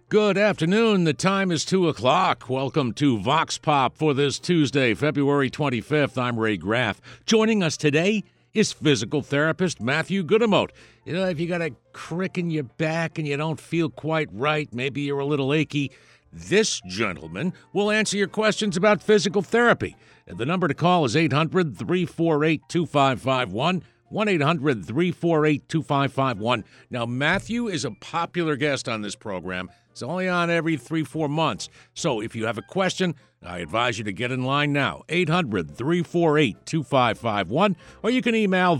Good afternoon. The time is 2 o'clock. Welcome to Vox Pop for this Tuesday, February 25th. I'm Ray Graff. Joining us today is physical therapist Matthew Goodemote. You know, if you got a crick in your back and you don't feel quite right, maybe you're a little achy, this gentleman will answer your questions about physical therapy. And the number to call is 800-348-2551. 1-800-348-2551. Now, Matthew is a popular guest on this program. It's only on every 3-4 months. So if you have a question, I advise you to get in line now. 800-348-2551. Or you can email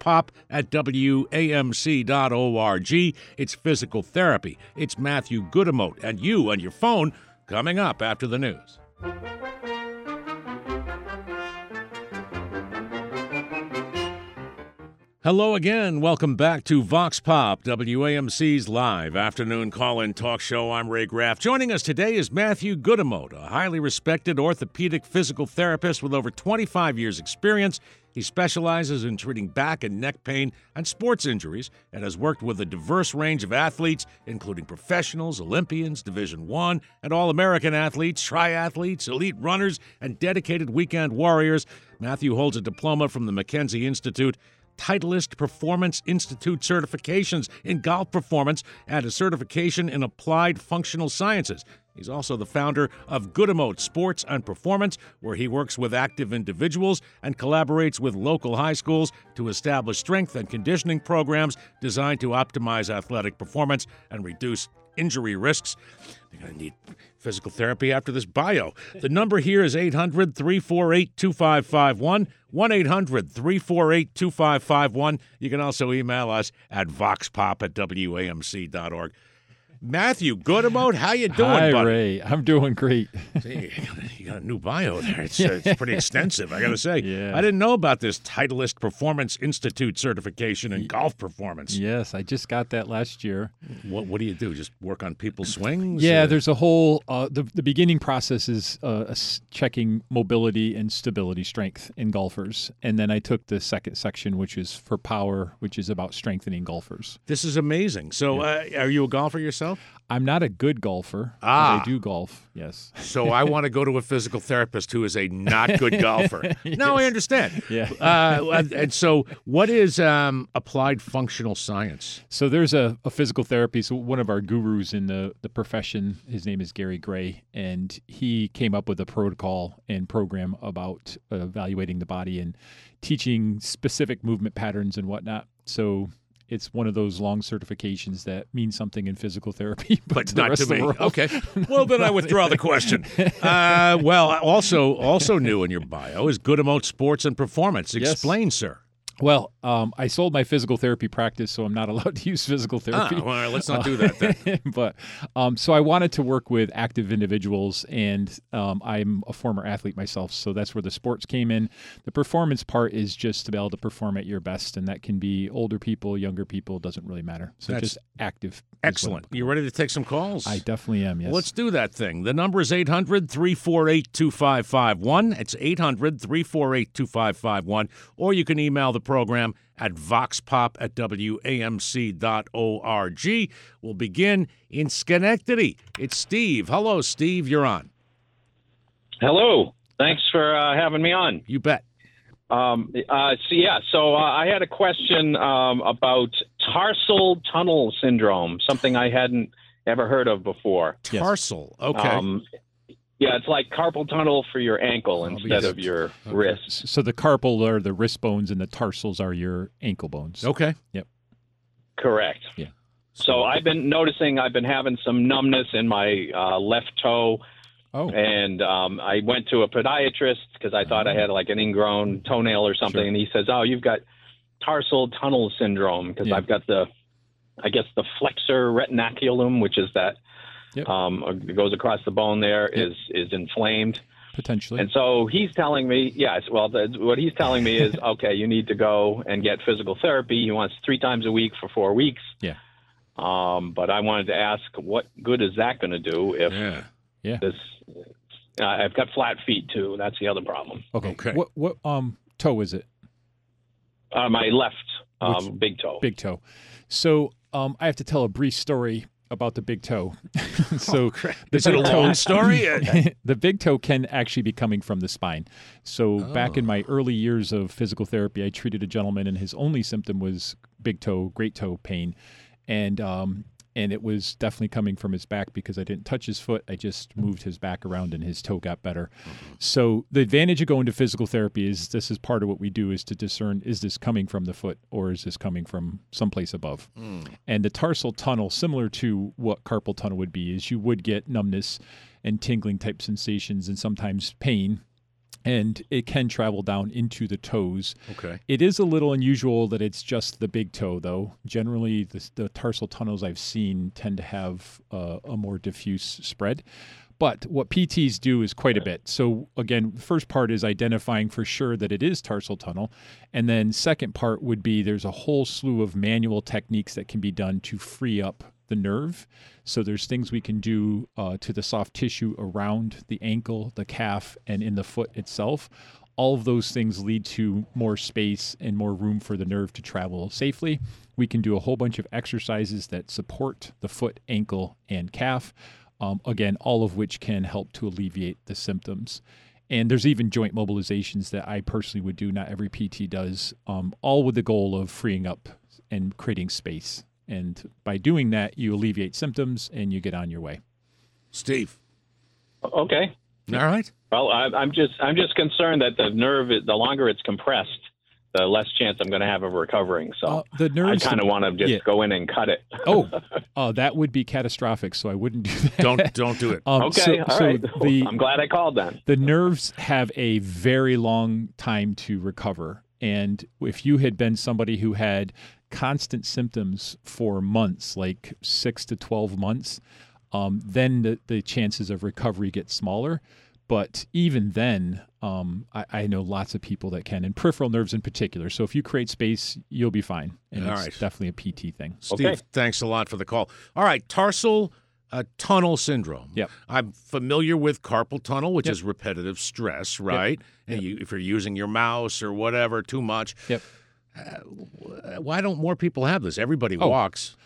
voxpop@wamc.org. It's physical therapy. It's Matthew Goodemote. And you on your phone coming up after the news. Hello again. Welcome back to Vox Pop, WAMC's live afternoon call-in talk show. I'm Ray Graff. Joining us today is Matthew Goodemote, a highly respected orthopedic physical therapist with over 25 years' experience. He specializes in treating back and neck pain and sports injuries and has worked with a diverse range of athletes, including professionals, Olympians, Division I, and All-American athletes, triathletes, elite runners, and dedicated weekend warriors. Matthew holds a diploma from the McKenzie Institute, Titleist Performance Institute certifications in golf performance, and a certification in applied functional sciences. He's also the founder of Goodemote Sports and Performance, where he works with active individuals and collaborates with local high schools to establish strength and conditioning programs designed to optimize athletic performance and reduce injury risks. You're going to need physical therapy after this bio. The number here is 800-348-2551, 1-800-348-2551. You can also email us at voxpop@wamc.org. Matthew Goodemote, how you doing, Hi, buddy? Ray. I'm doing great. See, you got a new bio there. It's pretty extensive, I got to say. Yeah. I didn't know about this Titleist Performance Institute certification in golf performance. Yes, I just got that last year. What do you do? Just work on people's swings? Yeah, there's a whole the beginning process is checking mobility and stability strength in golfers. And then I took the second section, which is for power, which is about strengthening golfers. This is amazing. So are you a golfer yourself? I'm not a good golfer, but I do golf, yes. So I want to go to a physical therapist who is a not good golfer. Yes. No, I understand. Yeah. And so what is applied functional science? So there's a physical therapy. So one of our gurus in the profession, his name is Gary Gray, and he came up with a protocol and program about evaluating the body and teaching specific movement patterns and whatnot. So it's one of those long certifications that means something in physical therapy, but not to me. Okay. Well, then I withdraw the question. Also new in your bio is Goodemote Sports and Performance. Explain, sir. Well, I sold my physical therapy practice, so I'm not allowed to use physical therapy. All right, let's not do that then. But so I wanted to work with active individuals, and I'm a former athlete myself, so that's where the sports came in. The performance part is just to be able to perform at your best, and that can be older people, younger people, doesn't really matter. So that's just active. Excellent. You ready to take some calls? I definitely am, yes. Let's do that thing. The number is 800-348-2551. It's 800-348-2551. Or you can email the program at voxpop@wamc.org. We'll begin in Schenectady. It's Steve. Hello, Steve. You're on. Hello. Thanks for having me on. You bet. So I had a question about tarsal tunnel syndrome, something I hadn't ever heard of before. Tarsal. Okay. It's like carpal tunnel for your ankle instead of your wrist. So the carpal are the wrist bones, and the tarsals are your ankle bones. Okay. Yep. Correct. Yeah. So I've been noticing I've been having some numbness in my left toe. Oh. And I went to a podiatrist because I thought I had like an ingrown toenail or something. Sure. And he says, oh, you've got tarsal tunnel syndrome because I've got the flexor retinaculum, which is that it goes across the bone there, is inflamed. Potentially. And so he's telling me, what he's telling me is, okay, you need to go and get physical therapy. He wants 3 times a week for 4 weeks. Yeah. But I wanted to ask, what good is that going to do if this I've got flat feet too. That's the other problem. Okay. What toe is it? My left big toe. Big toe. So I have to tell a brief story. about the big toe. So is it a long story? The big toe can actually be coming from the spine. So back in my early years of physical therapy, I treated a gentleman, and his only symptom was big toe, great toe pain, and it was definitely coming from his back because I didn't touch his foot. I just moved his back around and his toe got better. So the advantage of going to physical therapy is this is part of what we do is to discern, is this coming from the foot or is this coming from someplace above? And the tarsal tunnel, similar to what carpal tunnel would be, is you would get numbness and tingling type sensations and sometimes pain. And it can travel down into the toes. Okay. It is a little unusual that it's just the big toe, though. Generally, the tarsal tunnels I've seen tend to have a more diffuse spread. But what PTs do is quite a bit. So again, the first part is identifying for sure that it is tarsal tunnel. And then second part would be there's a whole slew of manual techniques that can be done to free up the nerve. So there's things we can do to the soft tissue around the ankle, the calf, and in the foot itself. All of those things lead to more space and more room for the nerve to travel safely. We can do a whole bunch of exercises that support the foot, ankle, and calf. Again, all of which can help to alleviate the symptoms. And there's even joint mobilizations that I personally would do, not every PT does, all with the goal of freeing up and creating space. And by doing that, you alleviate symptoms and you get on your way. Steve. Okay. All right. Well, I'm just concerned that the nerve, the longer it's compressed, the less chance I'm going to have of recovering. So the nerves, I kind of want to just go in and cut it. That would be catastrophic. So I wouldn't do that. Don't do it. Okay. All right. I'm glad I called then. The nerves have a very long time to recover. And if you had been somebody who had constant symptoms for months, like 6 to 12 months, then the chances of recovery get smaller. But even then, I know lots of people that can, and peripheral nerves in particular. So if you create space, you'll be fine. And it's definitely a PT thing. Steve, thanks a lot for the call. All right, tarsal tunnel syndrome. Yep. I'm familiar with carpal tunnel, which is repetitive stress, right? Yep. And if you're using your mouse or whatever too much. Yep. Why don't more people have this? Everybody walks.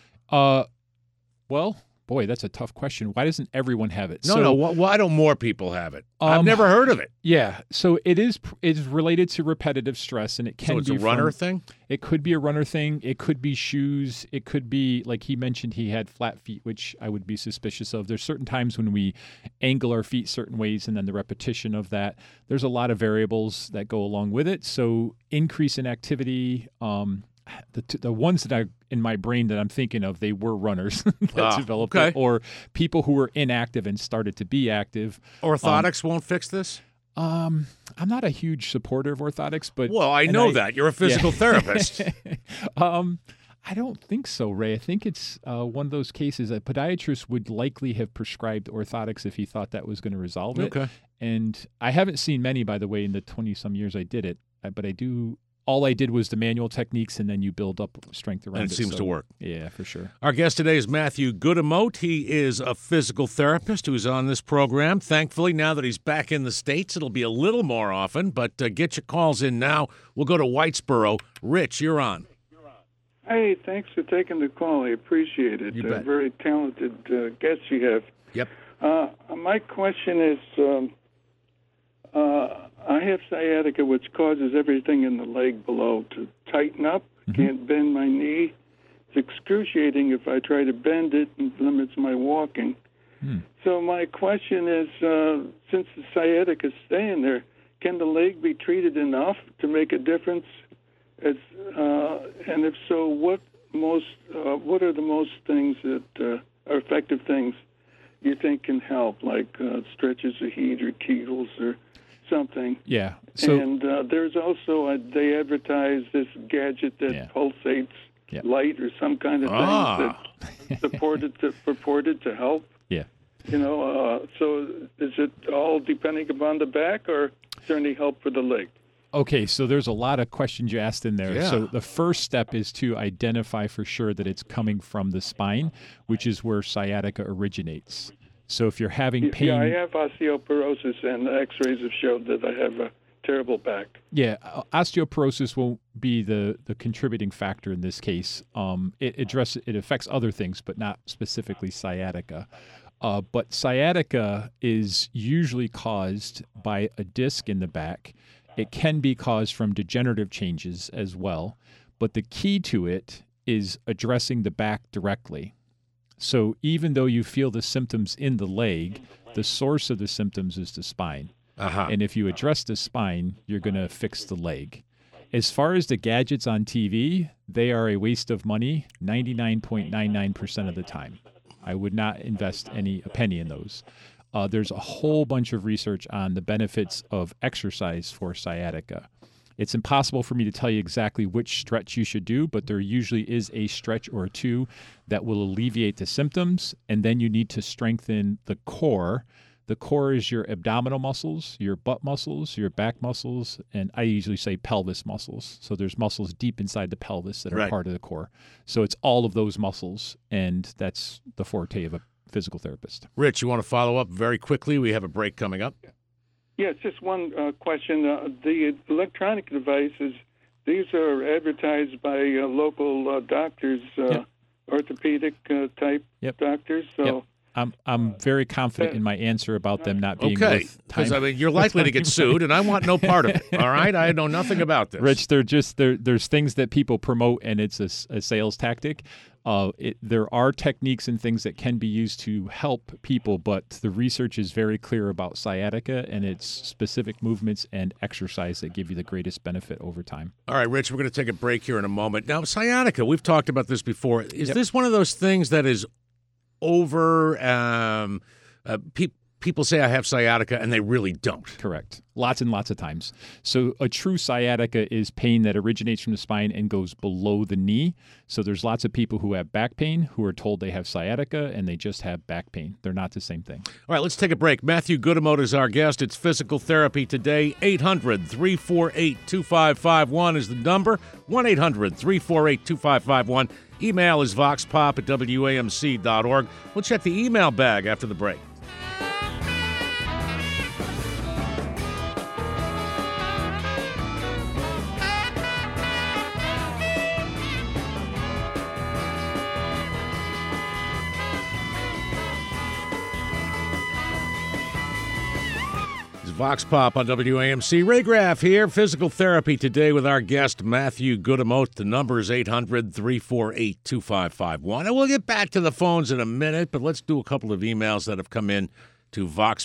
Well, boy, that's a tough question. Why doesn't everyone have it? No. Why don't more people have it? I've never heard of it. Yeah. So it's related to repetitive stress, and it can be. So it's a runner thing? It could be a runner thing. It could be shoes. It could be, like he mentioned, he had flat feet, which I would be suspicious of. There's certain times when we angle our feet certain ways, and then the repetition of that. There's a lot of variables that go along with it. So increase in activity. The ones that in my brain that I'm thinking of, they were runners that developed it, or people who were inactive and started to be active. Orthotics won't fix this? I'm not a huge supporter of orthotics, but I know that. You're a physical therapist. I don't think so, Ray. I think it's one of those cases that podiatrist would likely have prescribed orthotics if he thought that was going to resolve it. Okay. And I haven't seen many, by the way, in the 20-some years I did it, but I do. All I did was the manual techniques, and then you build up strength around it. And it seems to work. Yeah, for sure. Our guest today is Matthew Gudamote. He is a physical therapist who's on this program. Thankfully, now that he's back in the States, it'll be a little more often, but get your calls in now. We'll go to Whitesboro. Rich, you're on. Hey, thanks for taking the call. I appreciate it. You bet. Very talented guest you have. Yep. My question is, I have sciatica, which causes everything in the leg below to tighten up. Can't bend my knee. It's excruciating if I try to bend it, and limits my walking. So my question is, since the sciatica is staying there, can the leg be treated enough to make a difference? And if so, what are the most things that are effective things you think can help, like stretches of heat or Kegels or something? Yeah. And there's also they advertise this gadget that pulsates light or some kind of thing that purported to help. Yeah. So is it all depending upon the back, or is there any help for the leg? Okay, so there's a lot of questions you asked in there. Yeah. So the first step is to identify for sure that it's coming from the spine, which is where sciatica originates. So if you're having pain... Yeah, I have osteoporosis, and X-rays have showed that I have a terrible back. Yeah, osteoporosis won't be the contributing factor in this case. It affects other things, but not specifically sciatica. But sciatica is usually caused by a disc in the back. It can be caused from degenerative changes as well. But the key to it is addressing the back directly. So even though you feel the symptoms in the leg, the source of the symptoms is the spine. And if you address the spine, you're going to fix the leg. As far as the gadgets on TV, they are a waste of money 99.99% of the time. I would not invest a penny in those. There's a whole bunch of research on the benefits of exercise for sciatica. It's impossible for me to tell you exactly which stretch you should do, but there usually is a stretch or two that will alleviate the symptoms, and then you need to strengthen the core. The core is your abdominal muscles, your butt muscles, your back muscles, and I usually say pelvis muscles. So there's muscles deep inside the pelvis that are part of the core. So it's all of those muscles, and that's the forte of a physical therapist. Rich, you want to follow up very quickly? We have a break coming up. Yes, just one question. The electronic devices, these are advertised by local doctors, orthopedic type doctors. So I'm very confident in my answer about them not being okay. worth time. Because you're likely to get sued, and I want no part of it. All right, I know nothing about this. Rich, there's things that people promote, and it's a sales tactic. There are techniques and things that can be used to help people, but the research is very clear about sciatica and its specific movements and exercise that give you the greatest benefit over time. All right, Rich, we're going to take a break here in a moment. Now, sciatica, we've talked about this before. Is this one of those things that is over? People say I have sciatica, and they really don't. Correct. Lots and lots of times. So a true sciatica is pain that originates from the spine and goes below the knee. So there's lots of people who have back pain who are told they have sciatica, and they just have back pain. They're not the same thing. All right, let's take a break. Matthew Gudamote is our guest. It's Physical Therapy Today. 800-348-2551 is the number. 1-800-348-2551. Email is voxpop@wamc.org. We'll check the email bag after the break. Vox Pop on WAMC. Ray Graff here, Physical Therapy Today with our guest, Matthew Gudamote. The number is 800-348-2551. And we'll get back to the phones in a minute, but let's do a couple of emails that have come in to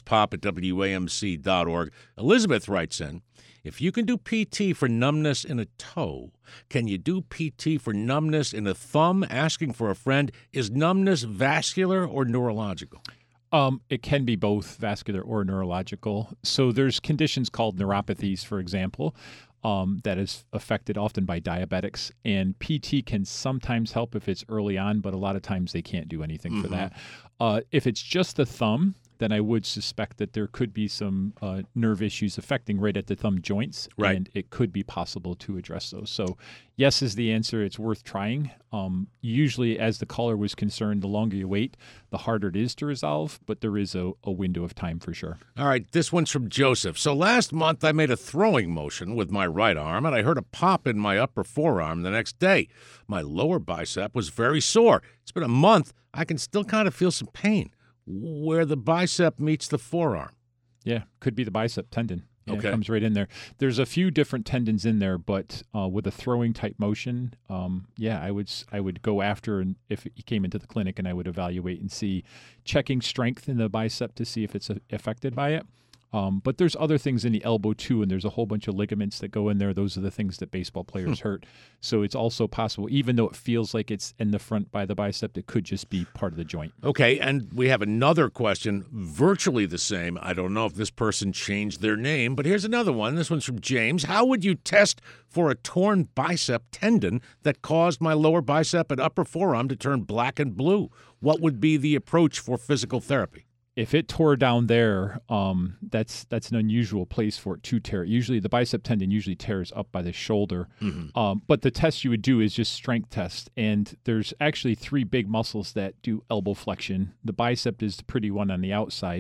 voxpop@wamc.org. Elizabeth writes in, if you can do PT for numbness in a toe, can you do PT for numbness in a thumb? Asking for a friend, is numbness vascular or neurological? It can be both vascular or neurological. So there's conditions called neuropathies, for example, that is affected often by diabetics. And PT can sometimes help if it's early on, but a lot of times they can't do anything for that. If it's just the thumb, then I would suspect that there could be some nerve issues affecting right at the thumb joints, and it could be possible to address those. So yes is the answer. It's worth trying. Usually, as the caller was concerned, the longer you wait, the harder it is to resolve, but there is a window of time for sure. All right, this one's from Joseph. So last month, I made a throwing motion with my right arm, and I heard a pop in my upper forearm the next day. My lower bicep was very sore. It's been a month. I can still kind of feel some pain where the bicep meets the forearm. Yeah, could be the bicep tendon. Yeah, okay. It comes right in there. There's a few different tendons in there, but with a throwing type motion, I would go after, and if he came into the clinic, and I would evaluate and see, checking strength in the bicep to see if it's affected by it. But there's other things in the elbow too, and there's a whole bunch of ligaments that go in there. Those are the things that baseball players hurt. So it's also possible, even though it feels like it's in the front by the bicep, it could just be part of the joint. Okay, and we have another question, virtually the same. I don't know if this person changed their name, but here's another one. This one's from James. How would you test for a torn bicep tendon that caused my lower bicep and upper forearm to turn black and blue? What would be the approach for physical therapy? If it tore down there, that's an unusual place for it to tear. Usually the bicep tendon usually tears up by the shoulder. But the test you would do is just strength test. And there's actually three big muscles that do elbow flexion. The bicep is the pretty one on the outside,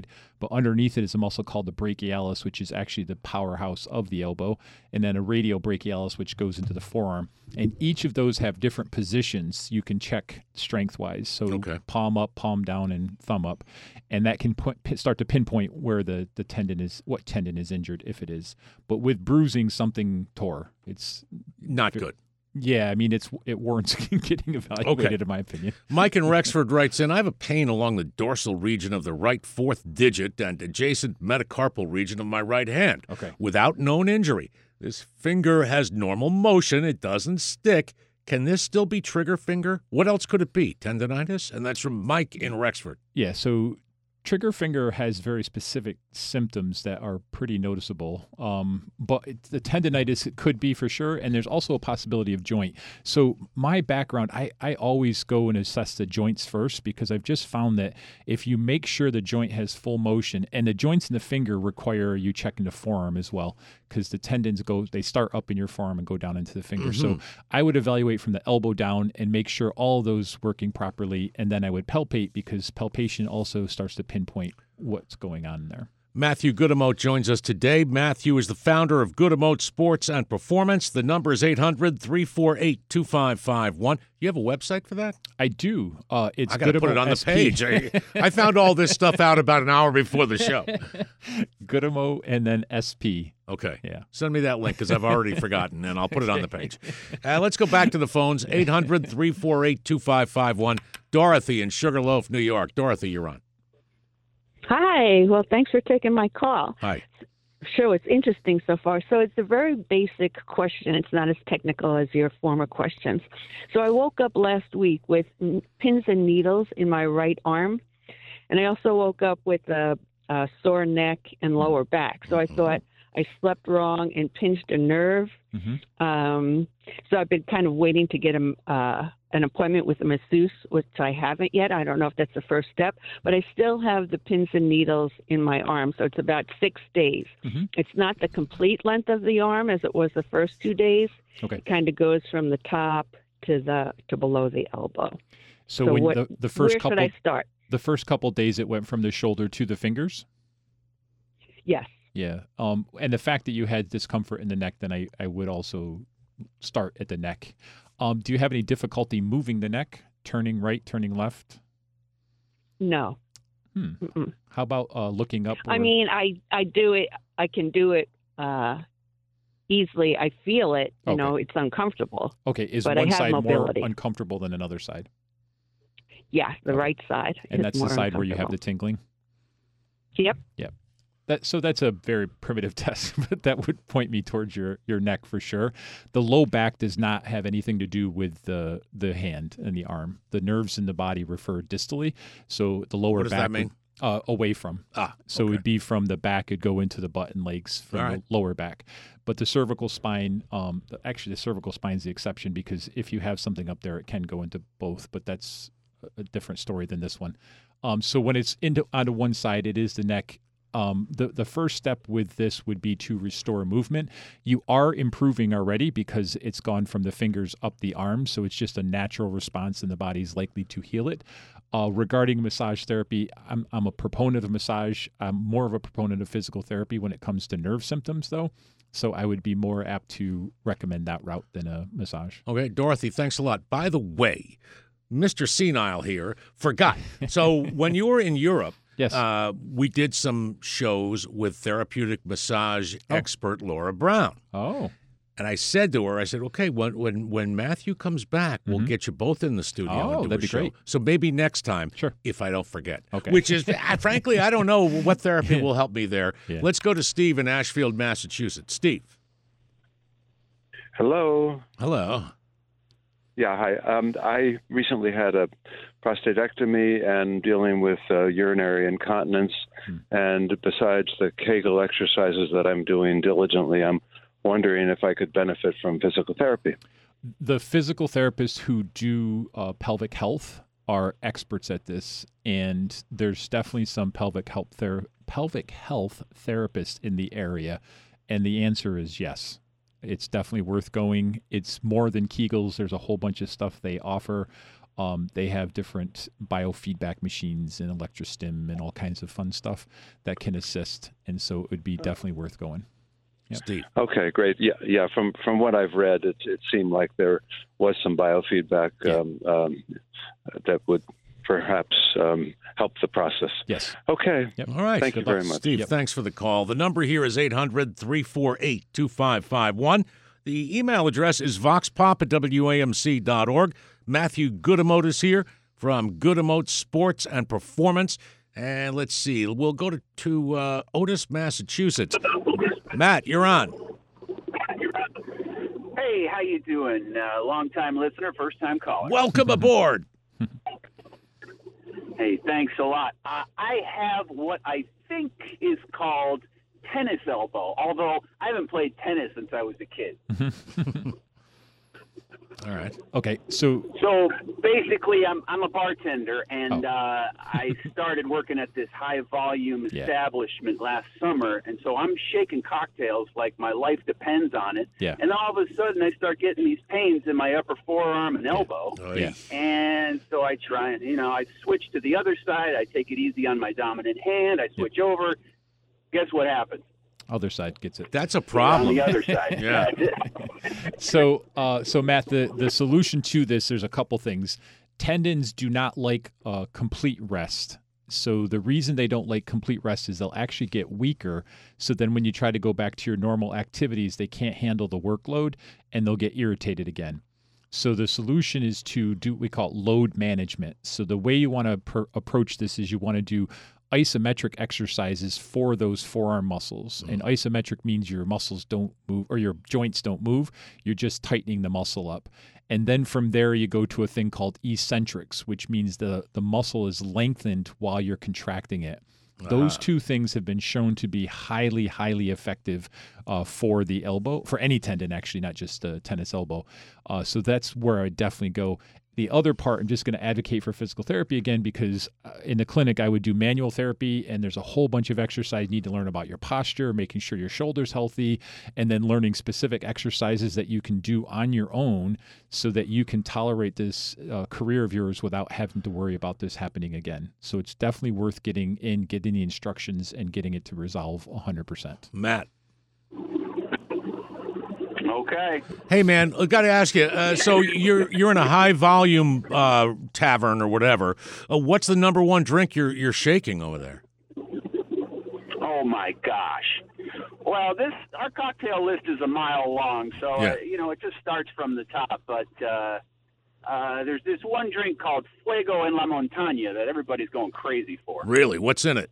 but underneath it is a muscle called the brachialis, which is actually the powerhouse of the elbow, and then a radiobrachialis, which goes into the forearm. And each of those have different positions you can check strength-wise. So palm up, palm down, and thumb up. And that can start to pinpoint where the tendon is, what tendon is injured, if it is. But with bruising, something tore. It's not good. Yeah, I mean, it warrants getting evaluated, in my opinion. Mike in Rexford writes in, I have a pain along the dorsal region of the right fourth digit and adjacent metacarpal region of my right hand without known injury. This finger has normal motion. It doesn't stick. Can this still be trigger finger? What else could it be? Tendonitis? And that's from Mike in Rexford. Yeah, so trigger finger has very specific symptoms that are pretty noticeable, but the tendonitis it could be for sure, and there's also a possibility of joint. So my background, I always go and assess the joints first because I've just found that if you make sure the joint has full motion, and the joints in the finger require you checking the forearm as well, because the tendons they start up in your forearm and go down into the finger. So I would evaluate from the elbow down and make sure all of those working properly, and then I would palpate because palpation also starts to pinpoint what's going on there. Matthew Gudamote joins us today. Matthew is the founder of Gudamote Sports and Performance. The number is 800-348-2551. You have a website for that? I do. It's I got to put it on the page. I found all this stuff out about an hour before the show. Gudamote and then SP. Okay. Yeah. Send me that link because I've already forgotten, and I'll put it on the page. Let's go back to the phones. 800-348-2551. Dorothy in Sugarloaf, New York. Dorothy, you're on. Hi. Well, thanks for taking my call. Hi. Sure, it's interesting so far. So it's a very basic question. It's not as technical as your former questions. So I woke up last week with pins and needles in my right arm, and I also woke up with a sore neck and lower back. So I thought I slept wrong and pinched a nerve. So I've been kind of waiting to get an appointment with a masseuse, which I haven't yet. I don't know if that's the first step, but I still have the pins and needles in my arm. So it's about 6 days. It's not the complete length of the arm as it was the first 2 days. It kind of goes from the top to below the elbow. So when what, the first where couple, should I start? The first couple days it went from the shoulder to the fingers? Yes. Yeah. And the fact that you had discomfort in the neck, then I would also start at the neck. Do you have any difficulty moving the neck, turning right, turning left? No. How about looking up? I mean, I do it. I can do it easily. I feel it. You know, it's uncomfortable. Okay. Is but one I have side mobility. more uncomfortable than another side? Yeah, the right side. And that's the side where you have the tingling? Yep. Yep. So that's a very primitive test, but that would point me towards your neck for sure. The low back does not have anything to do with the hand and the arm. The nerves in the body refer distally. So the lower What does back that mean? Away from. So it would be from the back, it'd go into the butt and legs from the lower back. But the cervical spine, actually the cervical spine is the exception because if you have something up there, it can go into both, but that's a different story than this one. So when it's onto one side, it is the neck. The first step with this would be to restore movement. You are improving already because it's gone from the fingers up the arm, so it's just a natural response and the body's likely to heal it. Regarding massage therapy, I'm a proponent of massage. I'm more of a proponent of physical therapy when it comes to nerve symptoms, though. So I would be more apt to recommend that route than a massage. Okay, Dorothy, thanks a lot. By the way, Mr. Senile here forgot. So when you were in Europe, yes, we did some shows with therapeutic massage expert Laura Brown. Oh. And I said to her, okay, when Matthew comes back, we'll get you both in the studio and do that'd a be show. great. So maybe next time, sure, if I don't forget. Okay. Which is, frankly, I don't know what therapy will help me there. Yeah. Let's go to Steve in Ashfield, Massachusetts. Steve. Hello. Hello. Yeah, hi. I recently had a prostatectomy and dealing with urinary incontinence. And besides the Kegel exercises that I'm doing diligently, I'm wondering if I could benefit from physical therapy. The physical therapists who do pelvic health are experts at this, and there's definitely some pelvic health therapists in the area, and the answer is yes. It's definitely worth going. It's more than Kegels. There's a whole bunch of stuff they offer. They have different biofeedback machines and electrostim and all kinds of fun stuff that can assist. And so it would be definitely worth going. Yep. Steve. Okay, great. Yeah. From what I've read, it seemed like there was some biofeedback that would perhaps help the process. Yes. Okay. Yep. All right. Thank you very much. Steve, thanks for the call. The number here is 800-348-2551. The email address is voxpop@wamc.org. Matthew Goodemote is here from Goodemote Sports and Performance. And let's see, we'll go to Otis, Massachusetts. Matt, you're on. Hey, how you doing? Long-time listener, first-time caller. Welcome aboard. Hey, thanks a lot. I have what I think is called tennis elbow, although I haven't played tennis since I was a kid. All right. Okay, so basically, I'm a bartender, and I started working at this high-volume establishment last summer, and so I'm shaking cocktails like my life depends on it. Yeah. And all of a sudden, I start getting these pains in my upper forearm and elbow. Oh, yeah. And so I try and, I switch to the other side. I take it easy on my dominant hand. I switch over. Guess what happens? Other side gets it. That's a problem. On the other side. Yeah. So Matt, the solution to this, there's a couple things. Tendons do not like complete rest. So the reason they don't like complete rest is they'll actually get weaker. So then when you try to go back to your normal activities, they can't handle the workload and they'll get irritated again. So the solution is to do what we call load management. So the way you want to approach this is you want to do isometric exercises for those forearm muscles. And isometric means your muscles don't move or your joints don't move. You're just tightening the muscle up. And then from there, you go to a thing called eccentrics, which means the muscle is lengthened while you're contracting it. Those two things have been shown to be highly, highly effective for the elbow, for any tendon, actually, not just a tennis elbow. So that's where I definitely go. The other part, I'm just going to advocate for physical therapy again, because in the clinic, I would do manual therapy, and there's a whole bunch of exercise you need to learn about your posture, making sure your shoulder's healthy, and then learning specific exercises that you can do on your own so that you can tolerate this career of yours without having to worry about this happening again. So it's definitely worth getting the instructions and getting it to resolve 100%. Matt. Okay. Hey, man, I got to ask you. So you're in a high volume tavern or whatever. What's the number one drink you're shaking over there? Oh my gosh. Well, our cocktail list is a mile long, so it just starts from the top. But there's this one drink called Fuego en la Montaña that everybody's going crazy for. Really? What's in it?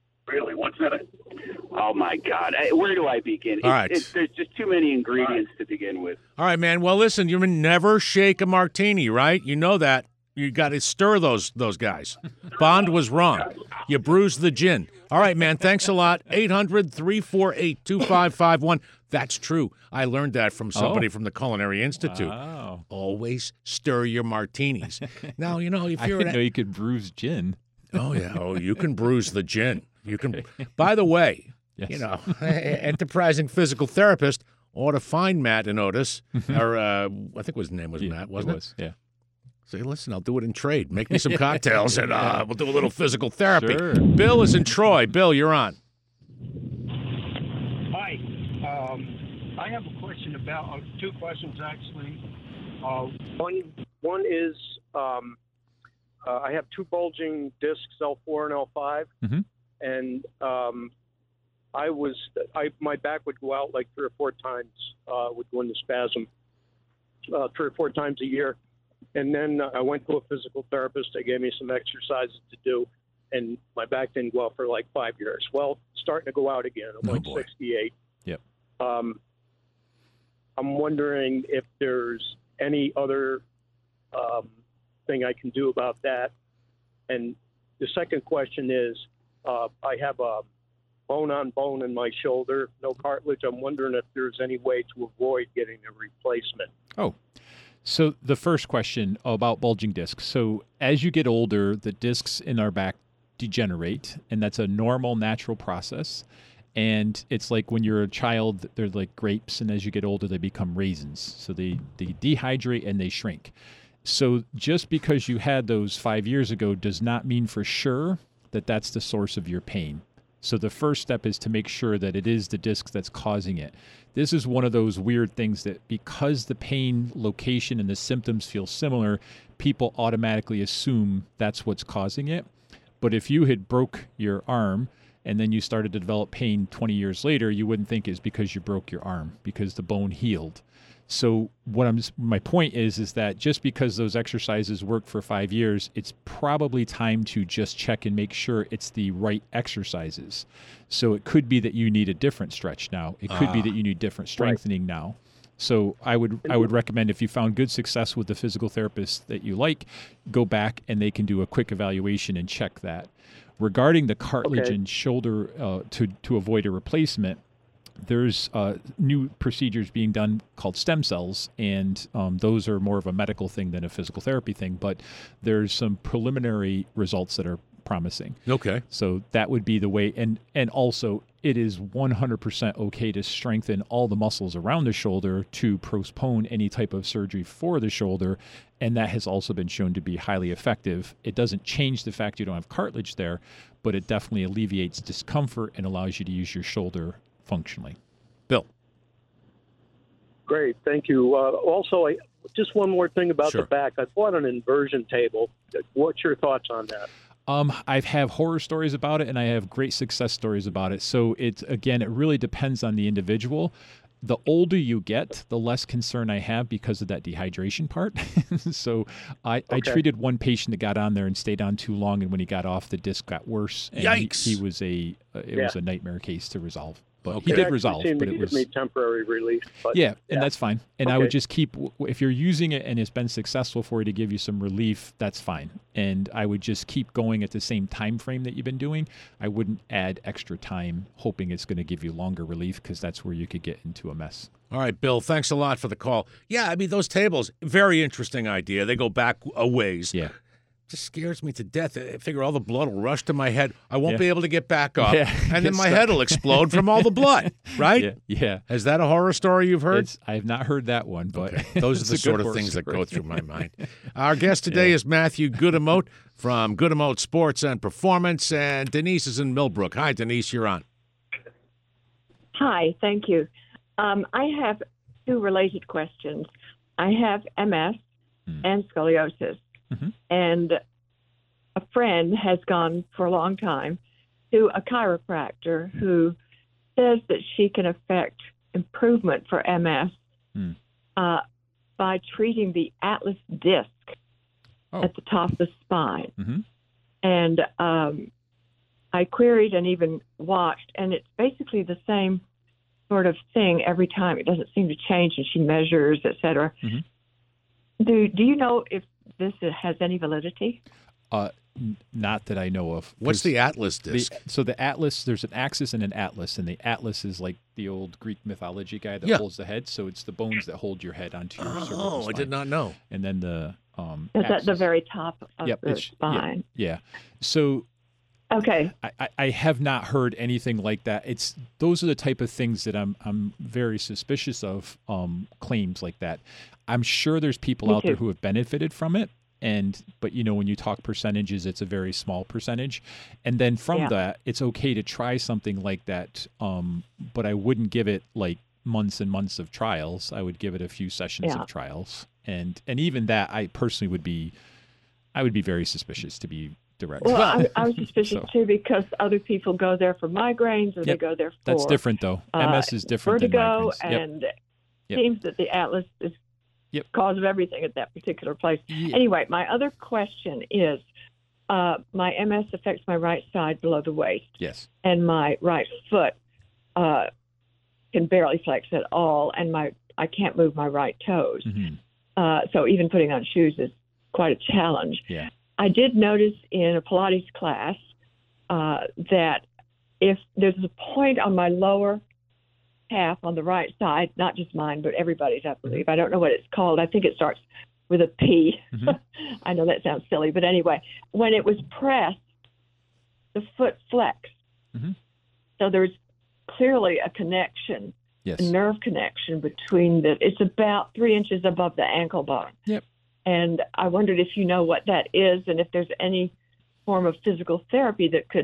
Oh, my God. Where do I begin? All right. There's just too many ingredients to begin with. All right, man. Well, listen, you never shake a martini, right? You know that. You got to stir those guys. Bond was wrong. You bruised the gin. All right, man. Thanks a lot. 800-348-2551. That's true. I learned that from somebody from the Culinary Institute. Oh. Always stir your martinis. Now, if I you're didn't know you could bruise gin. Oh, yeah. Oh, you can bruise the gin. You can. By the way, Yes. enterprising physical therapist ought to find Matt and Otis, or I think his name was Matt, wasn't it? Yeah. Say, listen, I'll do it in trade. Make me some cocktails, and we'll do a little physical therapy. Sure. Bill is in Troy. Bill, you're on. Hi. I have a question about two questions actually. One is I have two bulging discs, L4 and L5, and my back would go out like 3 or 4 times, would go into spasm 3 or 4 times a year. And then I went to a physical therapist. They gave me some exercises to do, and my back didn't go out for like 5 years. Well, starting to go out again. I'm 68. Yep. I'm wondering if there's any other thing I can do about that. And the second question is, I have a bone-on-bone in my shoulder, no cartilage. I'm wondering if there's any way to avoid getting a replacement. Oh, so the first question about bulging discs. So as you get older, the discs in our back degenerate, and that's a normal, natural process. And it's like when you're a child, they're like grapes, and as you get older, they become raisins. So they dehydrate and they shrink. So just because you had those 5 years ago does not mean for sure that that's the source of your pain. So the first step is to make sure that it is the disc that's causing it. This is one of those weird things that because the pain location and the symptoms feel similar, people automatically assume that's what's causing it. But if you had broke your arm and then you started to develop pain 20 years later, you wouldn't think it's because you broke your arm, because the bone healed. So my point is that just because those exercises work for 5 years, it's probably time to just check and make sure it's the right exercises. So it could be that you need a different stretch now. It could be that you need different strengthening now. So I would recommend, if you found good success with the physical therapist that you like, go back and they can do a quick evaluation and check that. Regarding the cartilage and shoulder to avoid a replacement, there's new procedures being done called stem cells, and those are more of a medical thing than a physical therapy thing, but there's some preliminary results that are promising. Okay. So that would be the way. And also, it is 100% okay to strengthen all the muscles around the shoulder to postpone any type of surgery for the shoulder, and that has also been shown to be highly effective. It doesn't change the fact you don't have cartilage there, but it definitely alleviates discomfort and allows you to use your shoulder functionally. Bill. Great, thank you. Also, just one more thing about the back. I bought an inversion table. What's your thoughts on that? I have horror stories about it, and I have great success stories about it. So it really depends on the individual. The older you get, the less concern I have because of that dehydration part. So I treated one patient that got on there and stayed on too long, and when he got off, the disc got worse. And Yikes! He was was a nightmare case to resolve. But he did resolve, but it was temporary relief. But, and that's fine. And I would just keep, if you're using it and it's been successful for you to give you some relief, that's fine. And I would just keep going at the same time frame that you've been doing. I wouldn't add extra time hoping it's going to give you longer relief, because that's where you could get into a mess. All right, Bill, thanks a lot for the call. Yeah, I mean, those tables, very interesting idea. They go back a ways. Yeah. Just scares me to death. I figure all the blood will rush to my head. I won't be able to get back up. Yeah. And then my head will explode from all the blood, right? Yeah. Is that a horror story you've heard? I have not heard that one, but those are the sort of things that go through my mind. Our guest today is Matthew Gutermote from Gutermote Sports and Performance, and Denise is in Millbrook. Hi, Denise, you're on. Hi, thank you. I have two related questions. I have MS and scoliosis. Mm-hmm. And a friend has gone for a long time to a chiropractor who says that she can affect improvement for MS by treating the atlas disc at the top of the spine. Mm-hmm. And I queried and even watched, and it's basically the same sort of thing every time. It doesn't seem to change, and she measures, et cetera. Mm-hmm. Do you know if this has any validity? Not that I know of. What's the atlas disc? So the atlas, there's an axis and an atlas, and the atlas is like the old Greek mythology guy that holds the head. So it's the bones that hold your head onto your cervical spine. I did not know. And then the It's at the very top of the spine. Yeah. So okay. I have not heard anything like that. Those are the type of things that I'm very suspicious of, claims like that. I'm sure there's people out there who have benefited from it. But when you talk percentages, it's a very small percentage. And then from that, it's okay to try something like that. But I wouldn't give it like months and months of trials. I would give it a few sessions of trials. And even that, I personally would be very suspicious, to be direct. Well, I was suspicious too, because other people go there for migraines, or they go there for that's different though. MS is different vertigo, than migraines. And it seems that the atlas is cause of everything at that particular place. Anyway, my other question is, my MS affects my right side below the waist. Yes. And my right foot can barely flex at all, and I can't move my right toes. Mm-hmm. So even putting on shoes is quite a challenge. Yeah. I did notice in a Pilates class that if there's a point on my lower half on the right side, not just mine, but everybody's, I believe. I don't know what it's called. I think it starts with a P. Mm-hmm. I know that sounds silly, but anyway, when it was pressed, the foot flexed. Mm-hmm. So there's clearly a connection, a nerve connection between it's about 3 inches above the ankle bone. Yep. And I wondered if you know what that is and if there's any form of physical therapy that could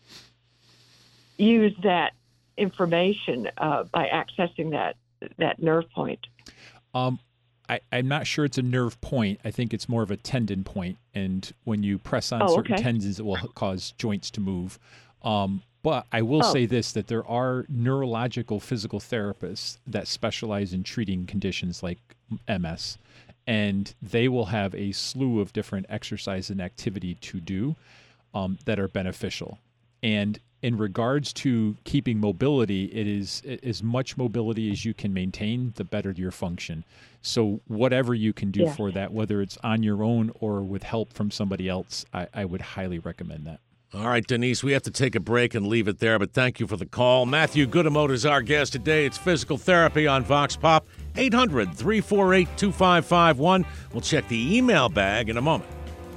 use that information by accessing that nerve point. I'm not sure it's a nerve point. I think it's more of a tendon point. And when you press on certain tendons, it will cause joints to move. But I will say this, that there are neurological physical therapists that specialize in treating conditions like MS. And they will have a slew of different exercise and activity to do that are beneficial. And in regards to keeping mobility, it is as much mobility as you can maintain, the better your function. So whatever you can do for that, whether it's on your own or with help from somebody else, I would highly recommend that. All right, Denise, we have to take a break and leave it there, but thank you for the call. Matthew Gudamoto is our guest today. It's Physical Therapy on Vox Pop, 800-348-2551. We'll check the email bag in a moment.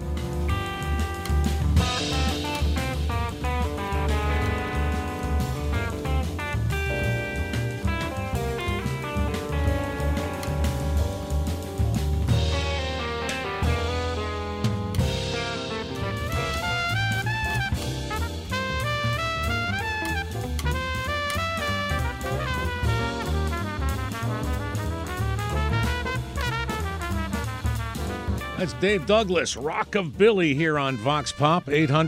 That's Dave Douglas, Rock of Billy, here on Vox Pop,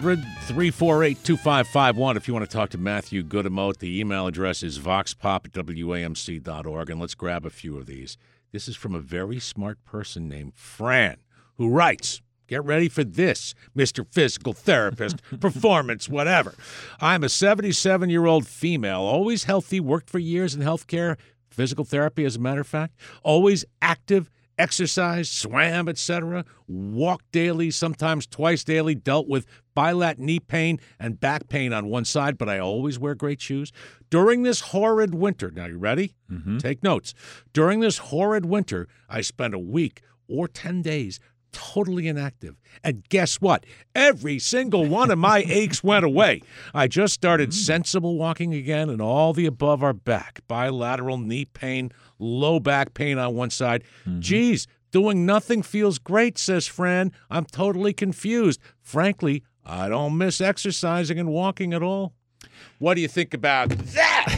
800-348-2551. If you want to talk to Matthew Gudamoto, the email address is voxpop@wamc.org. And let's grab a few of these. This is from a very smart person named Fran, who writes, get ready for this, Mr. Physical Therapist, performance, whatever. I'm a 77-year-old female, always healthy, worked for years in healthcare, physical therapy, as a matter of fact, always active, exercise, swam, etc., walked daily, sometimes twice daily, dealt with bilat knee pain and back pain on one side, but I always wear great shoes. During this horrid winter, now you ready? Mm-hmm. Take notes. During this horrid winter, I spent a week or 10 days totally inactive. And guess what? Every single one of my aches went away. I just started sensible walking again, and all the above are back. Bilateral knee pain, low back pain on one side. Geez, doing nothing feels great, says Fran. I'm totally confused. Frankly, I don't miss exercising and walking at all. What do you think about that?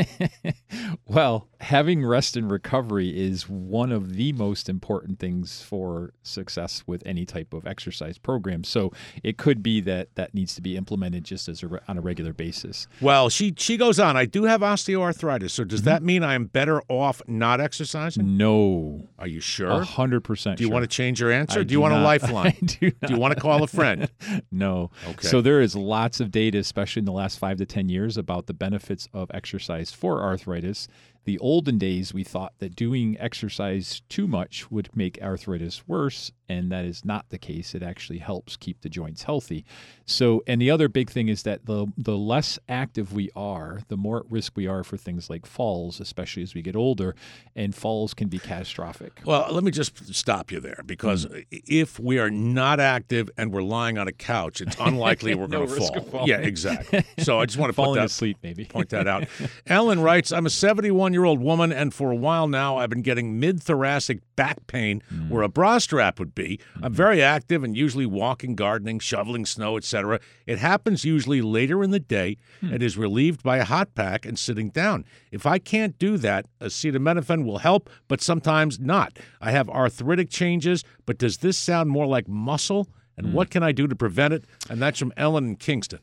Well, having rest and recovery is one of the most important things for success with any type of exercise program. So it could be that needs to be implemented just as on a regular basis. Well, she goes on, I do have osteoarthritis, so does that mean I'm better off not exercising? No. Are you sure? 100% Do you want to change your answer? I Do you want a lifeline? I do not. Do you want to call a friend? No. Okay. So there is lots of data, especially in the last 5 to 10 years, about the benefits of exercise for arthritis. The olden days, we thought that doing exercise too much would make arthritis worse, and that is not the case. It actually helps keep the joints healthy. So, and the other big thing is that the less active we are, the more at risk we are for things like falls, especially as we get older, and falls can be catastrophic. Well, let me just stop you there, because if we are not active and we're lying on a couch, it's unlikely we're going to fall. Yeah, exactly. So I just want to falling asleep, maybe. Point that out. Ellen writes, I'm a 71-year-old woman, and for a while now I've been getting mid-thoracic back pain where a bra strap would be. I'm very active and usually walking, gardening, shoveling snow, etc. It happens usually later in the day and is relieved by a hot pack and sitting down. If I can't do that, acetaminophen will help, but sometimes not. I have arthritic changes, but does this sound more like muscle? And what can I do to prevent it? And that's from Ellen in Kingston.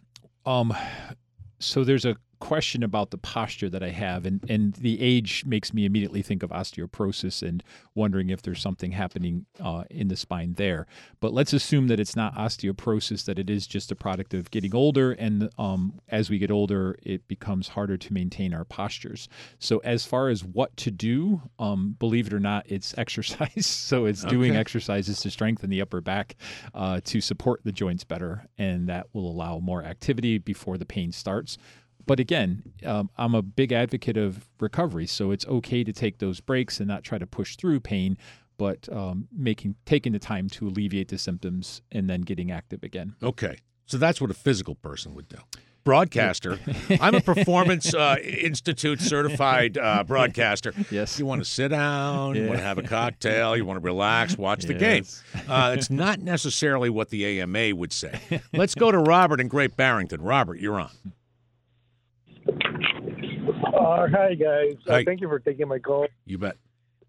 So there's a question about the posture that I have, and the age makes me immediately think of osteoporosis and wondering if there's something happening in the spine there. But let's assume that it's not osteoporosis, that it is just a product of getting older, and as we get older, it becomes harder to maintain our postures. So as far as what to do, believe it or not, it's exercise. So it's doing exercises to strengthen the upper back to support the joints better, and that will allow more activity before the pain starts. But again, I'm a big advocate of recovery, so it's okay to take those breaks and not try to push through pain, but taking the time to alleviate the symptoms and then getting active again. Okay, so that's what a physical person would do. broadcaster. I'm a Performance Institute certified broadcaster. Yes. You want to sit down, you want to have a cocktail, you want to relax, watch the game. It's not necessarily what the AMA would say. Let's go to Robert in Great Barrington. Robert, you're on. Hi, guys. Hi. Thank you for taking my call. You bet.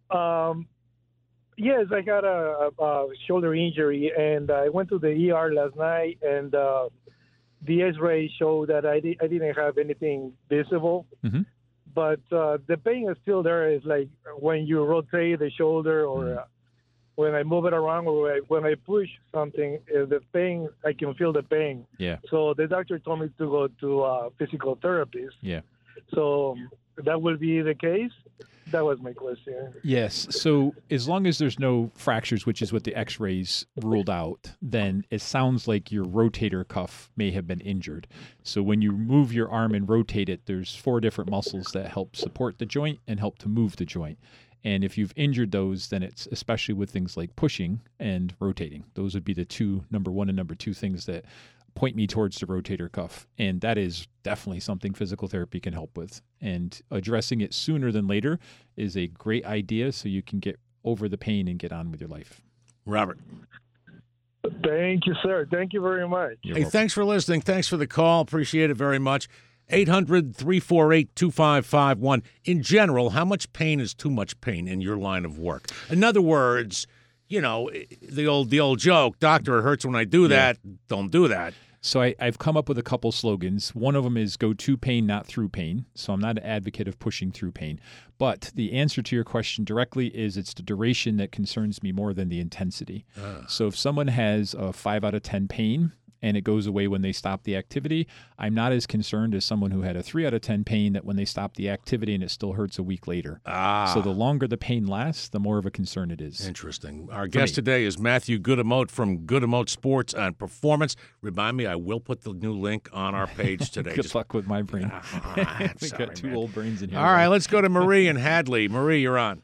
Yes, I got a shoulder injury, and I went to the ER last night, and the X-ray showed that I didn't have anything visible. Mm-hmm. But the pain is still there. It's like when you rotate the shoulder or when I move it around or when I push something, the pain, I can feel the pain. Yeah. So the doctor told me to go to a physical therapist. Yeah. So that will be the case? That was my question. Yes. So as long as there's no fractures, which is what the X-rays ruled out, then it sounds like your rotator cuff may have been injured. So when you move your arm and rotate it, there's 4 different muscles that help support the joint and help to move the joint. And if you've injured those, then it's especially with things like pushing and rotating. Those would be the two, number 1 and number 2 things that point me towards the rotator cuff. And that is definitely something physical therapy can help with. And addressing it sooner than later is a great idea so you can get over the pain and get on with your life. Robert. Thank you, sir. Thank you very much. Hey, thanks for listening. Thanks for the call. Appreciate it very much. 800-348-2551. In general, how much pain is too much pain in your line of work? In other words, you know, the old joke, doctor, it hurts when I do that, don't do that. So I've come up with a couple slogans. One of them is go to pain, not through pain. So I'm not an advocate of pushing through pain. But the answer to your question directly is it's the duration that concerns me more than the intensity. So if someone has a 5 out of 10 pain and it goes away when they stop the activity, I'm not as concerned as someone who had a 3 out of 10 pain that when they stop the activity and it still hurts a week later. So the longer the pain lasts, the more of a concern it is. Interesting. Our guest today is Matthew Gudamote from Gudamote Sports and Performance. Remind me, I will put the new link on our page today. Good luck with my brain. We got 2 old brains in here. All right, let's go to Marie in Hadley. Marie, you're on.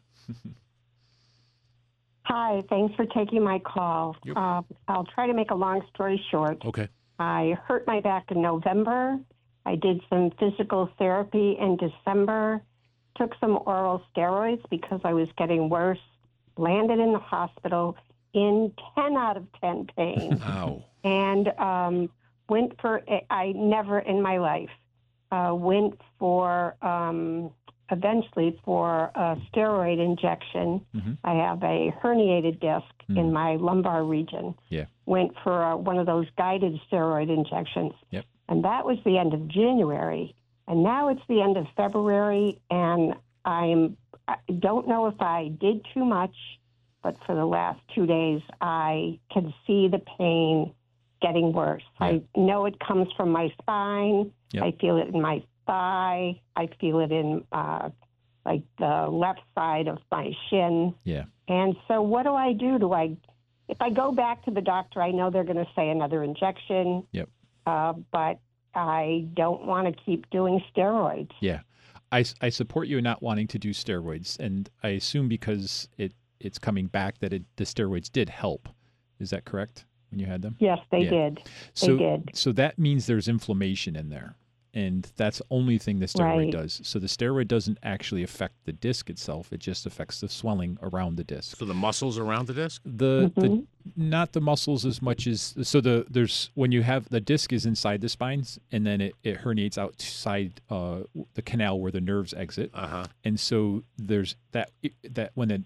Hi, thanks for taking my call. I'll try to make a long story short. Okay. I hurt my back in November. I did some physical therapy in December, took some oral steroids because I was getting worse, landed in the hospital in 10 out of 10 pain. Ow. And went for, I never in my life went for, eventually for a steroid injection. I have a herniated disc in my lumbar region. Went for one of those guided steroid injections. And that was the end of January. And now it's the end of February, and I don't know if I did too much, but for the last 2 days, I can see the pain getting worse. I know it comes from my spine. I feel it in my thigh. I feel it in like the left side of my shin. And so what do I do? If I go back to the doctor, I know they're going to say another injection. But I don't want to keep doing steroids. I support you in not wanting to do steroids, and I assume because it's coming back that the steroids did help. Is that correct when you had them? Yes, they did. They did. So that means there's inflammation in there. And that's the only thing the steroid does. So the steroid doesn't actually affect the disc itself. It just affects the swelling around the disc. So the muscles around the disc? The not the muscles as much as there's when you have the disc is inside the spines and then it herniates outside the canal where the nerves exit. And so there's that when the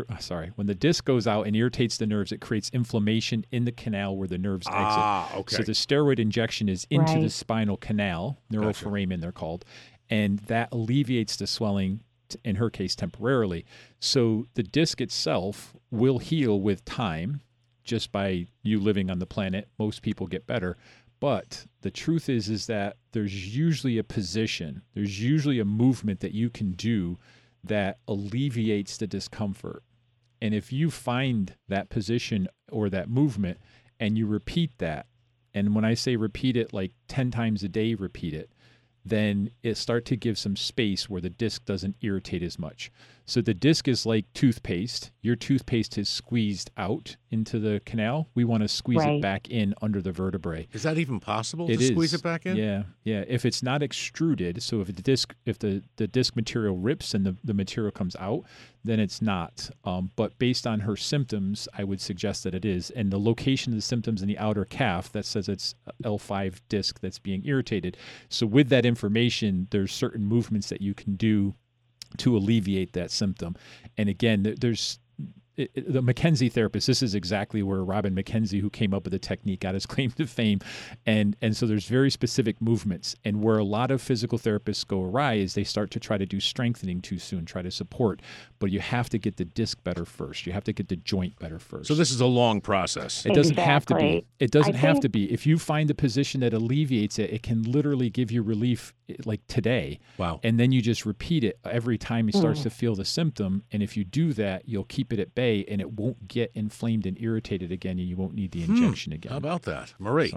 disc goes out and irritates the nerves, it creates inflammation in the canal where the nerves exit. Okay. So the steroid injection is into the spinal canal, neuroforamen they're called, and that alleviates the swelling, in her case temporarily. So the disc itself will heal with time just by you living on the planet. Most people get better. But the truth is that there's usually a position, there's usually a movement that you can do that alleviates the discomfort. And if you find that position or that movement and you repeat that, and when I say repeat it like 10 times a day, repeat it, then it start to give some space where the disc doesn't irritate as much. So the disc is like toothpaste. Your toothpaste is squeezed out into the canal. We want to squeeze it back in under the vertebrae. Is that even possible to squeeze it back in? Yeah. If it's not extruded, so if the disc material rips and the material comes out, then it's not. But based on her symptoms, I would suggest that it is. And the location of the symptoms in the outer calf, that says it's L5 disc that's being irritated. So with that information, there's certain movements that you can do to alleviate that symptom. And again, there's the McKenzie therapist, this is exactly where Robin McKenzie, who came up with the technique, got his claim to fame. And so there's very specific movements. And where a lot of physical therapists go awry is they start to try to do strengthening too soon, try to support. But you have to get the disc better first. You have to get the joint better first. So this is a long process. It doesn't have to be. It doesn't have to be. If you find a position that alleviates it, it can literally give you relief like today. Wow. And then you just repeat it every time he starts to feel the symptom. And if you do that, you'll keep it at bay and it won't get inflamed and irritated again, and you won't need the injection again. How about that? Marie?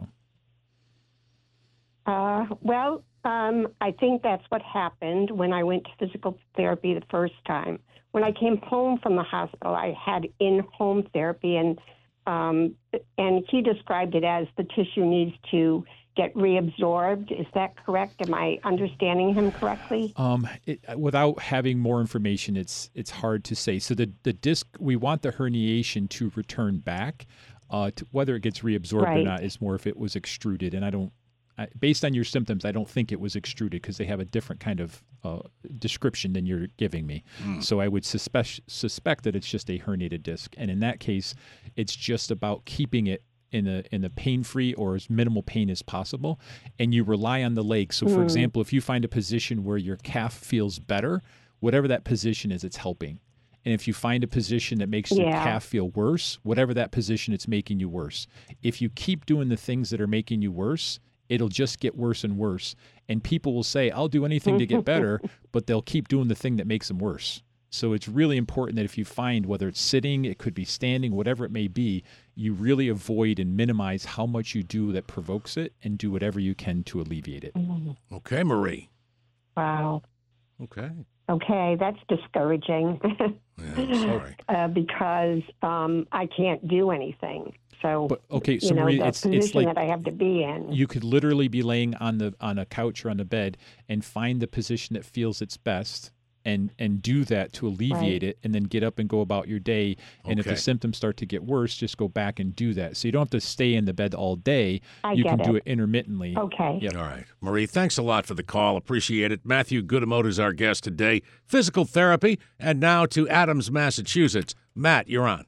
I think that's what happened when I went to physical therapy the first time. When I came home from the hospital, I had in-home therapy, and he described it as the tissue needs to get reabsorbed. Is that correct? Am I understanding him correctly? Without having more information, it's hard to say. So the disc, we want the herniation to return back. Whether it gets reabsorbed or not is more if it was extruded. And based on your symptoms, I don't think it was extruded because they have a different kind of description than you're giving me. So I would suspect that it's just a herniated disc. And in that case, it's just about keeping it in the pain-free or as minimal pain as possible, and you rely on the leg. So, for example, if you find a position where your calf feels better, whatever that position is, it's helping. And if you find a position that makes your calf feel worse, whatever that position, it's making you worse. If you keep doing the things that are making you worse, it'll just get worse and worse. And people will say, I'll do anything to get better, but they'll keep doing the thing that makes them worse. So it's really important that if you find, whether it's sitting, it could be standing, whatever it may be, you really avoid and minimize how much you do that provokes it and do whatever you can to alleviate it. Okay, Marie. Wow. Okay, that's discouraging. Sorry. Because I can't do anything. So, Marie, the it's position like that I have to be in. You could literally be laying on a couch or on a bed and find the position that feels its best. And do that to alleviate it, and then get up and go about your day. And if the symptoms start to get worse, just go back and do that. So you don't have to stay in the bed all day. You can do it intermittently. Okay. Yep. All right. Marie, thanks a lot for the call. Appreciate it. Matthew Gudamoto is our guest today. Physical therapy. And now to Adams, Massachusetts. Matt, you're on.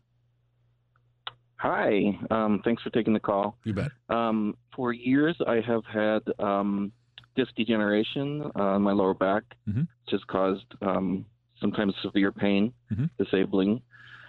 Hi. Thanks for taking the call. You bet. For years, I have had disc degeneration on my lower back, which has caused sometimes severe pain, disabling.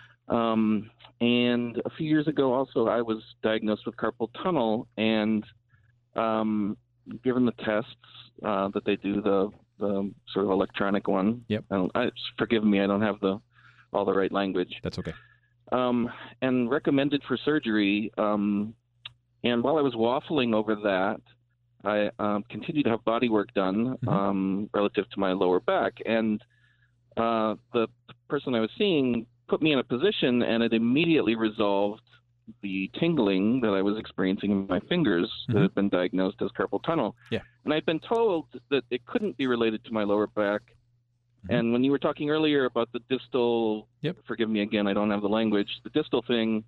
And a few years ago, also, I was diagnosed with carpal tunnel, and given the tests that they do, the sort of electronic one. Yep. Forgive me, I don't have all the right language. That's okay. And recommended for surgery. And while I was waffling over that, I continued to have body work done relative to my lower back. And the person I was seeing put me in a position, and it immediately resolved the tingling that I was experiencing in my fingers that had been diagnosed as carpal tunnel. Yeah. And I'd been told that it couldn't be related to my lower back. And when you were talking earlier about the distal, forgive me again, I don't have the language, the distal thing,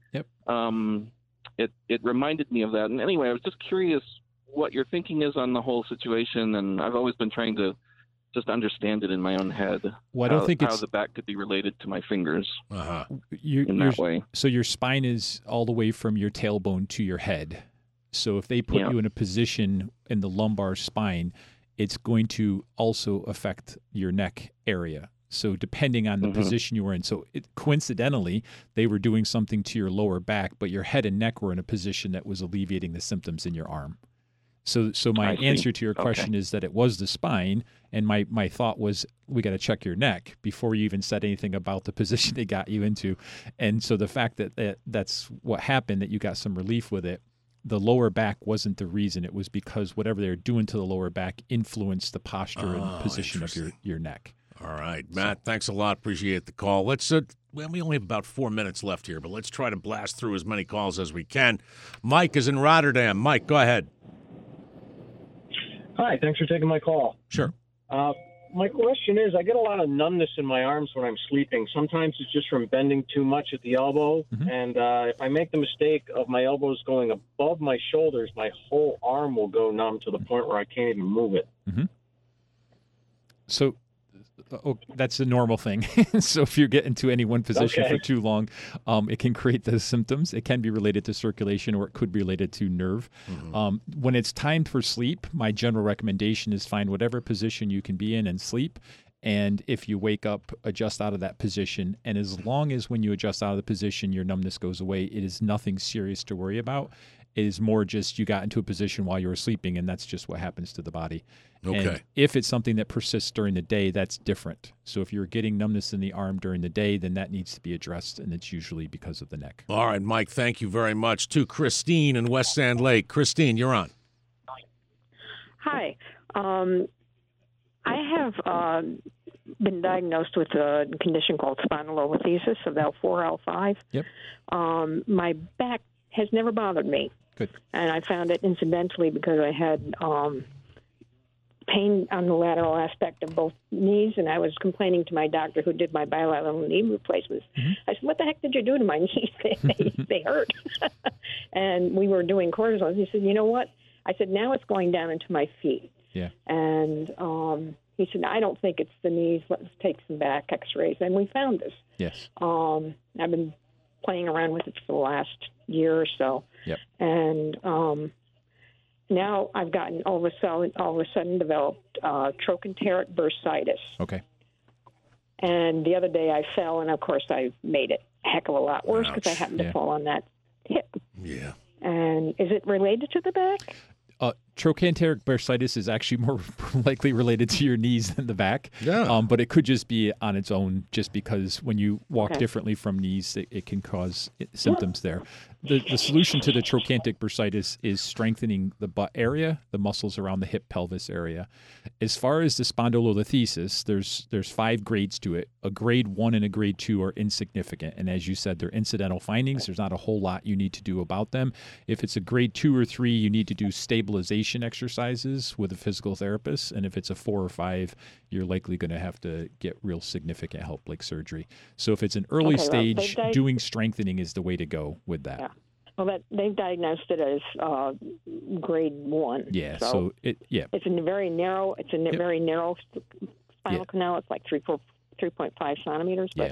it reminded me of that. And anyway, I was just curious what your thinking is on the whole situation, and I've always been trying to just understand it in my own head. Well, I don't think how the back could be related to my fingers in that way. So your spine is all the way from your tailbone to your head. So if they put you in a position in the lumbar spine, it's going to also affect your neck area. So depending on the position you were in. So coincidentally, they were doing something to your lower back, but your head and neck were in a position that was alleviating the symptoms in your arm. So my answer to your question is that it was the spine, and my thought was we got to check your neck before you even said anything about the position they got you into. And so the fact that that's what happened, that you got some relief with it, the lower back wasn't the reason. It was because whatever they were doing to the lower back influenced the posture and position of your neck. All right, Matt, thanks a lot. Appreciate the call. Let's we only have about 4 minutes left here, but let's try to blast through as many calls as we can. Mike is in Rotterdam. Mike, go ahead. Hi, thanks for taking my call. Sure. My question is, I get a lot of numbness in my arms when I'm sleeping. Sometimes it's just from bending too much at the elbow, and if I make the mistake of my elbows going above my shoulders, my whole arm will go numb to the point where I can't even move it. So that's a normal thing. So if you get into any one position for too long, it can create those symptoms. It can be related to circulation, or it could be related to nerve. When it's time for sleep, my general recommendation is find whatever position you can be in and sleep. And if you wake up, adjust out of that position. And as long as when you adjust out of the position, your numbness goes away, it is nothing serious to worry about. It is more just you got into a position while you were sleeping, and that's just what happens to the body. Okay. And if it's something that persists during the day, that's different. So if you're getting numbness in the arm during the day, then that needs to be addressed, and it's usually because of the neck. All right, Mike, thank you very much. To Christine in West Sand Lake. Christine, you're on. Hi. I have been diagnosed with a condition called spondylolisthesis of L4, L5. Yep. My back has never bothered me. Good. And I found it incidentally because I had pain on the lateral aspect of both knees, and I was complaining to my doctor who did my bilateral knee replacements. I said, what the heck did you do to my knees? They hurt. And we were doing cortisone. He said, you know what? I said, now it's going down into my feet. Yeah. And he said, I don't think it's the knees. Let's take some back x-rays. And we found this. Yes. I've been playing around with it for the last year or so. Yep. And now I've gotten all of a sudden developed trochanteric bursitis. Okay. And the other day I fell, and of course I made it a heck of a lot worse because I happened to fall on that hip. Yeah. And is it related to the back? Trochanteric bursitis is actually more likely related to your knees than the back. Yeah. But it could just be on its own, just because when you walk differently from knees, it can cause symptoms there. The solution to the trochanteric bursitis is strengthening the butt area, the muscles around the hip pelvis area. As far as the spondylolisthesis, there's 5 grades to it. A grade 1 and a grade 2 are insignificant. And as you said, they're incidental findings. There's not a whole lot you need to do about them. If it's a grade 2 or 3, you need to do stabilization exercises with a physical therapist. And if it's a 4 or 5, you're likely going to have to get real significant help, like surgery. So if it's an early stage, doing strengthening is the way to go with that. Yeah. Well, they've diagnosed it as grade 1. Yeah. So it's a very narrow. It's a very narrow spinal canal. It's like 3.5 centimeters. But,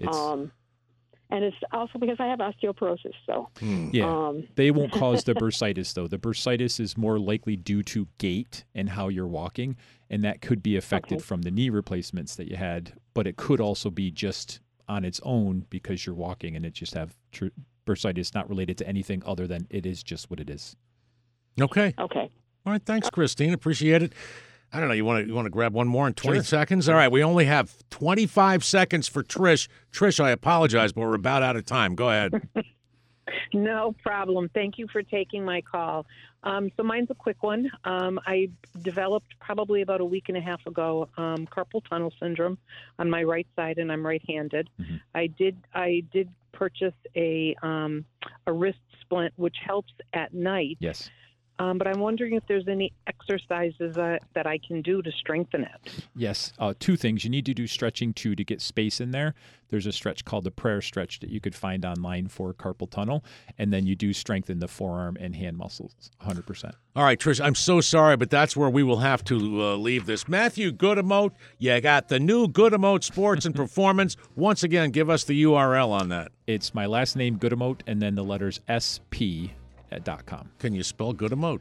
and it's also because I have osteoporosis. So they won't cause the bursitis though. The bursitis is more likely due to gait and how you're walking, and that could be affected from the knee replacements that you had. But it could also be just on its own because you're walking, and it just have bursitis not related to anything other than it is just what it is. Okay. Okay. All right. Thanks, Christine. Appreciate it. I don't know. You want to grab one more in 20 seconds? All right. We only have 25 seconds for Trish. Trish, I apologize, but we're about out of time. Go ahead. No problem. Thank you for taking my call. So mine's a quick one. I developed probably about a week and a half ago carpal tunnel syndrome on my right side, and I'm right-handed. I did purchase a wrist splint, which helps at night. Yes. But I'm wondering if there's any exercises that I can do to strengthen it. Yes. 2 things. You need to do stretching, too, to get space in there. There's a stretch called the prayer stretch that you could find online for carpal tunnel. And then you do strengthen the forearm and hand muscles 100%. All right, Trish, I'm so sorry, but that's where we will have to leave this. Matthew Goodemote, you got the new Goodemote Sports and Performance. Once again, give us the URL on that. It's my last name, Goodemote, and then the letters SP. .com. Can you spell Goodemote?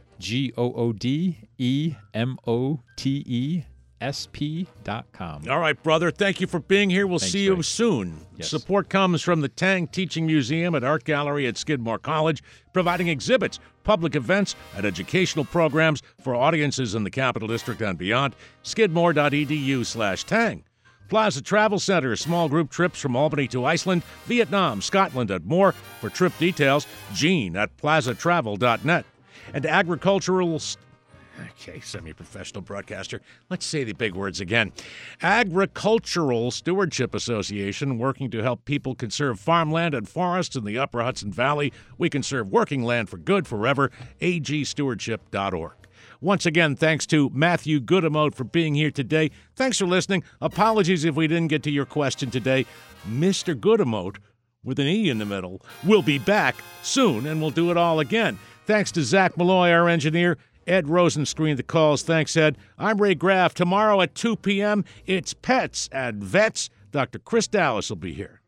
GOODEMOTE.com. All right, brother. Thank you for being here. We'll see you soon. Yes. Support comes from the Tang Teaching Museum at Art Gallery at Skidmore College, providing exhibits, public events, and educational programs for audiences in the Capital District and beyond. Skidmore.edu/Tang. Plaza Travel Center, small group trips from Albany to Iceland, Vietnam, Scotland, and more. For trip details, Gene at plazatravel.net. And agricultural Okay, semi-professional broadcaster. Let's say the big words again. Agricultural Stewardship Association, working to help people conserve farmland and forests in the Upper Hudson Valley. We conserve working land for good forever. agstewardship.org. Once again, thanks to Matthew Goodemote for being here today. Thanks for listening. Apologies if we didn't get to your question today. Mr. Goodemote, with an E in the middle, will be back soon, and we'll do it all again. Thanks to Zach Malloy, our engineer. Ed Rosen screened the calls. Thanks, Ed. I'm Ray Graff. Tomorrow at 2 p.m., it's Pets and Vets. Dr. Chris Dallas will be here.